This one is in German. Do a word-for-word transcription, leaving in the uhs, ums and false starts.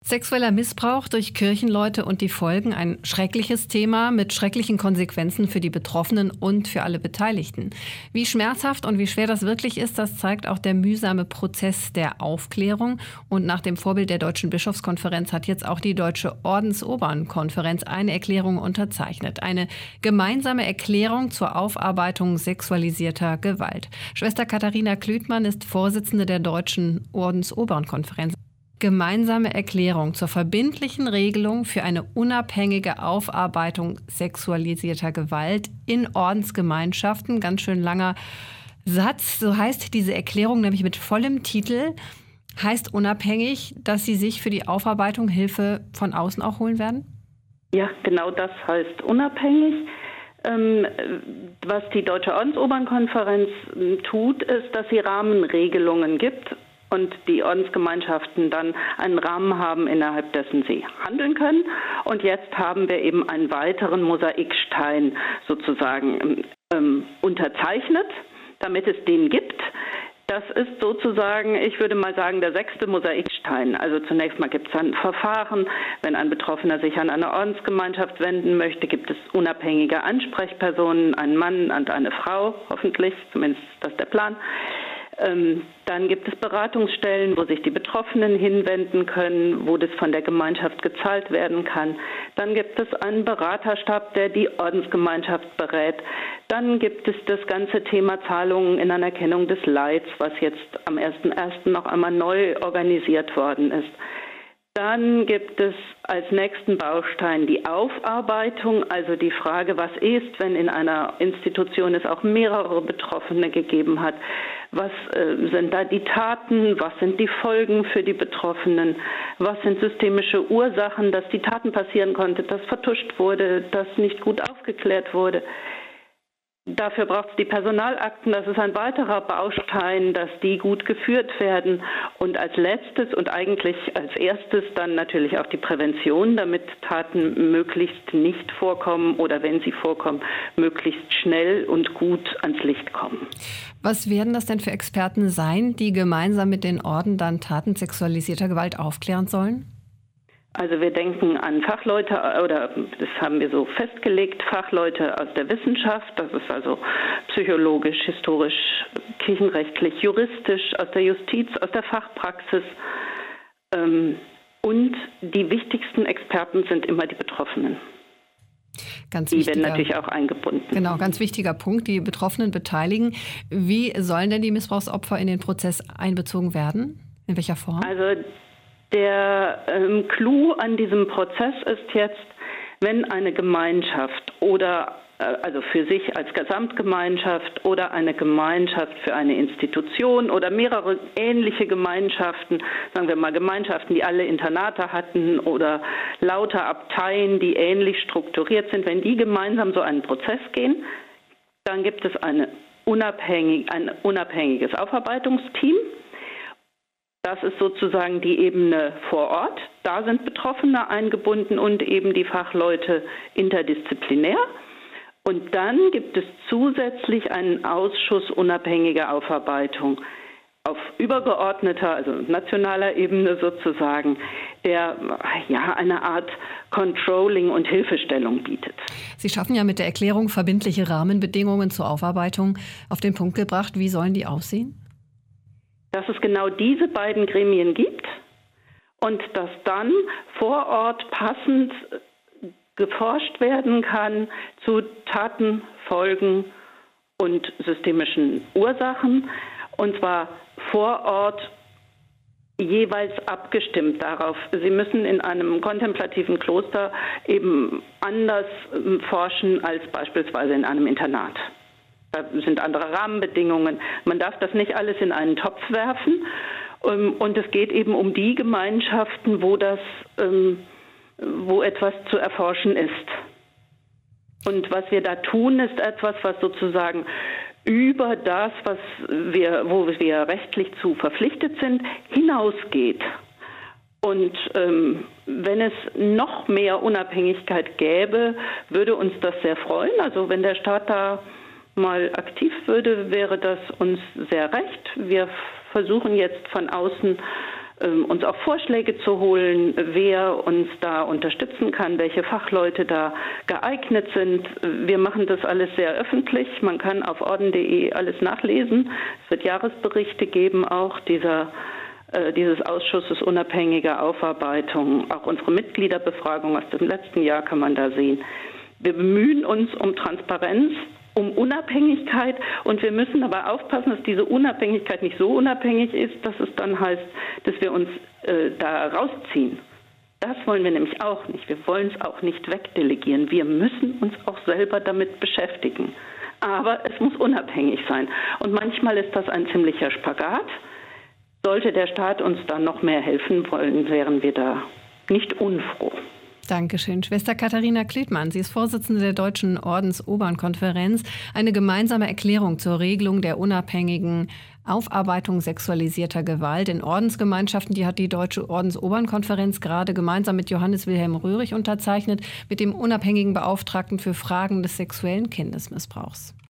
Sexueller Missbrauch durch Kirchenleute und die Folgen, ein schreckliches Thema mit schrecklichen Konsequenzen für die Betroffenen und für alle Beteiligten. Wie schmerzhaft und wie schwer das wirklich ist, das zeigt auch der mühsame Prozess der Aufklärung. Und nach dem Vorbild der Deutschen Bischofskonferenz hat jetzt auch die Deutsche Ordensobernkonferenz eine Erklärung unterzeichnet. Eine gemeinsame Erklärung zur Aufarbeitung sexualisierter Gewalt. Schwester Katharina Klütmann ist Vorsitzende der Deutschen Ordensobernkonferenz. Gemeinsame Erklärung zur verbindlichen Regelung für eine unabhängige Aufarbeitung sexualisierter Gewalt in Ordensgemeinschaften. Ganz schön langer Satz. So heißt diese Erklärung nämlich mit vollem Titel. Heißt unabhängig, dass Sie sich für die Aufarbeitung Hilfe von außen auch holen werden? Ja, genau das heißt unabhängig. Ähm, was die Deutsche Ordensobernkonferenz tut, ist, dass sie Rahmenregelungen gibt und die Ordensgemeinschaften dann einen Rahmen haben, innerhalb dessen sie handeln können. Und jetzt haben wir eben einen weiteren Mosaikstein sozusagen ähm, unterzeichnet, damit es den gibt. Das ist sozusagen, ich würde mal sagen, der sechste Mosaikstein. Also zunächst mal gibt es ein Verfahren. Wenn ein Betroffener sich an eine Ordensgemeinschaft wenden möchte, gibt es unabhängige Ansprechpersonen, einen Mann und eine Frau, hoffentlich, zumindest ist das der Plan. Ähm, dann gibt es Beratungsstellen, wo sich die Betroffenen hinwenden können, wo das von der Gemeinschaft gezahlt werden kann. Dann gibt es einen Beraterstab, der die Ordensgemeinschaft berät. Dann gibt es das ganze Thema Zahlungen in Anerkennung des Leids, was jetzt am ersten ersten noch einmal neu organisiert worden ist. Dann gibt es als nächsten Baustein die Aufarbeitung, also die Frage, was ist, wenn in einer Institution es auch mehrere Betroffene gegeben hat. Was äh, sind da die Taten, was sind die Folgen für die Betroffenen, was sind systemische Ursachen, dass die Taten passieren konnte, dass vertuscht wurde, dass nicht gut aufgeklärt wurde. Dafür braucht es die Personalakten, das ist ein weiterer Baustein, dass die gut geführt werden. Und als letztes und eigentlich als erstes dann natürlich auch die Prävention, damit Taten möglichst nicht vorkommen oder wenn sie vorkommen, möglichst schnell und gut ans Licht kommen. Was werden das denn für Experten sein, die gemeinsam mit den Orden dann Taten sexualisierter Gewalt aufklären sollen? Also wir denken an Fachleute, oder das haben wir so festgelegt, Fachleute aus der Wissenschaft, das ist also psychologisch, historisch, kirchenrechtlich, juristisch, aus der Justiz, aus der Fachpraxis. Und die wichtigsten Experten sind immer die Betroffenen. Ganz die werden natürlich auch eingebunden. Genau, ganz wichtiger Punkt, die Betroffenen beteiligen. Wie sollen denn die Missbrauchsopfer in den Prozess einbezogen werden? In welcher Form? Also der ähm, Clou an diesem Prozess ist jetzt, wenn eine Gemeinschaft oder äh, also für sich als Gesamtgemeinschaft oder eine Gemeinschaft für eine Institution oder mehrere ähnliche Gemeinschaften, sagen wir mal Gemeinschaften, die alle Internate hatten oder lauter Abteien, die ähnlich strukturiert sind, wenn die gemeinsam so einen Prozess gehen, dann gibt es eine unabhängig, ein unabhängiges Aufarbeitungsteam. Das ist sozusagen die Ebene vor Ort. Da sind Betroffene eingebunden und eben die Fachleute interdisziplinär. Und dann gibt es zusätzlich einen Ausschuss unabhängiger Aufarbeitung auf übergeordneter, also nationaler Ebene sozusagen, der ja eine Art Controlling und Hilfestellung bietet. Sie schaffen ja mit der Erklärung verbindliche Rahmenbedingungen zur Aufarbeitung auf den Punkt gebracht. Wie sollen die aussehen? Dass es genau diese beiden Gremien gibt und dass dann vor Ort passend geforscht werden kann zu Taten, Folgen und systemischen Ursachen, und zwar vor Ort jeweils abgestimmt darauf. Sie müssen in einem kontemplativen Kloster eben anders forschen als beispielsweise in einem Internat. Da sind andere Rahmenbedingungen. Man darf das nicht alles in einen Topf werfen. Und es geht eben um die Gemeinschaften, wo das, wo etwas zu erforschen ist. Und was wir da tun, ist etwas, was sozusagen über das, was wir, wo wir rechtlich zu verpflichtet sind, hinausgeht. Und ähm, wenn es noch mehr Unabhängigkeit gäbe, würde uns das sehr freuen. Also wenn der Staat da mal aktiv würde, wäre das uns sehr recht. Wir versuchen jetzt von außen uns auch Vorschläge zu holen, wer uns da unterstützen kann, welche Fachleute da geeignet sind. Wir machen das alles sehr öffentlich. Man kann auf orden punkt de alles nachlesen. Es wird Jahresberichte geben, auch dieser, äh, dieses Ausschusses unabhängiger Aufarbeitung. Auch unsere Mitgliederbefragung aus dem letzten Jahr kann man da sehen. Wir bemühen uns um Transparenz, um Unabhängigkeit, und wir müssen aber aufpassen, dass diese Unabhängigkeit nicht so unabhängig ist, dass es dann heißt, dass wir uns äh, da rausziehen. Das wollen wir nämlich auch nicht. Wir wollen es auch nicht wegdelegieren. Wir müssen uns auch selber damit beschäftigen. Aber es muss unabhängig sein. Und manchmal ist das ein ziemlicher Spagat. Sollte der Staat uns da noch mehr helfen wollen, wären wir da nicht unfroh. Dankeschön. Schwester Katharina Klethmann, sie ist Vorsitzende der Deutschen Ordensobernkonferenz. Eine gemeinsame Erklärung zur Regelung der unabhängigen Aufarbeitung sexualisierter Gewalt in Ordensgemeinschaften, die hat die Deutsche Ordensobernkonferenz gerade gemeinsam mit Johannes Wilhelm Röhrig unterzeichnet, mit dem unabhängigen Beauftragten für Fragen des sexuellen Kindesmissbrauchs.